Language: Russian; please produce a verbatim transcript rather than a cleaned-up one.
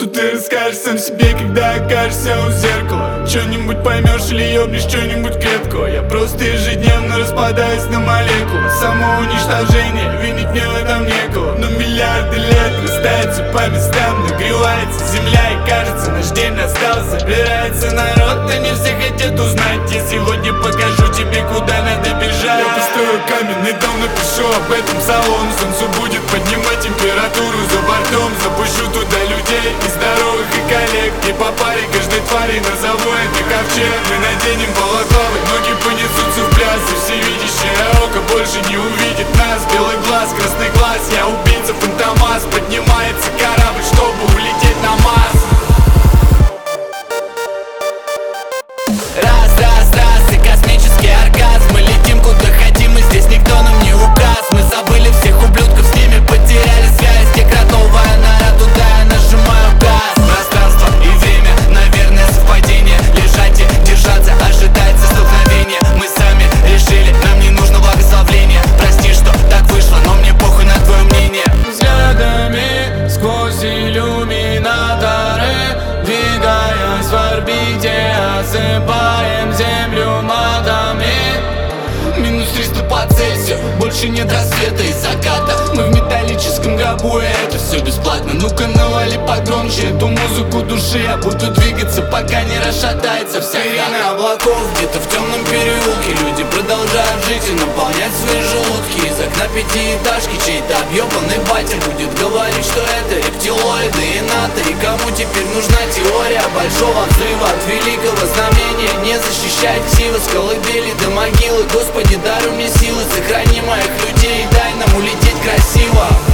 ты расскажешь сам себе, когда окажешься у зеркала? Что-нибудь поймешь или ёбнешь что-нибудь крепкого? Я просто ежедневно распадаюсь на молекулы. Самоуничтожение, винить мне в этом некого. Но миллиарды лет растается по местам, нагревается земля, и кажется, наш день настал. Собирается народ, но не все хотят узнать. Я сегодня покажу тебе, куда надо бежать. Я построю каменный дом, напишу об этом салон. Солнце будет поднимать температуру за бортом. Запущу туда людей и здоровых, и коллег. И по паре каждой твари назову это ковчег. Мы наденем балаклавы, ноги понесутся в пляс. И всевидящее око больше не увидит нас. Белый глаз, красный глаз, я убийца Фантомас. Поднимается корабль, чтобы улететь на Марс. Раз, раз, раз, и космический оргазм. Мы летим куда хотим, и здесь никто нам не указ. Мы забыли всех ублюдков, с ними потеряли связь. Где кротовая нора, туда я нажимаю газ. Пространство и время, наверное, совпадение. Лежать и держаться, ожидается столкновение. Мы сами решили, нам не нужно благословление. Прости, что так вышло, но мне похуй на твое мнение. Взглядами сквозь иллюминаторы, двигаясь в орбите, осыпаем землю матами. Минус триста по Цельсию, больше нет рассвета и заката. Мы в металлическом гробу, и это все бесплатно. Ну-ка навали погромче эту музыку души. Я буду двигаться, пока не расшатается вся хата. Облаков где-то в темном переулке люди продолжают жить и наполнять свои желудки. Из окна пятиэтажки чей-то объебанный батя будет говорить, что это рептилоиды и НАТО. И кому теперь нужна теория большого взрыва от великого знамения? Не защищать силы с колыбели до могилы. Господи, даруй мне силы, сохрани моих людей, дай нам улететь красиво.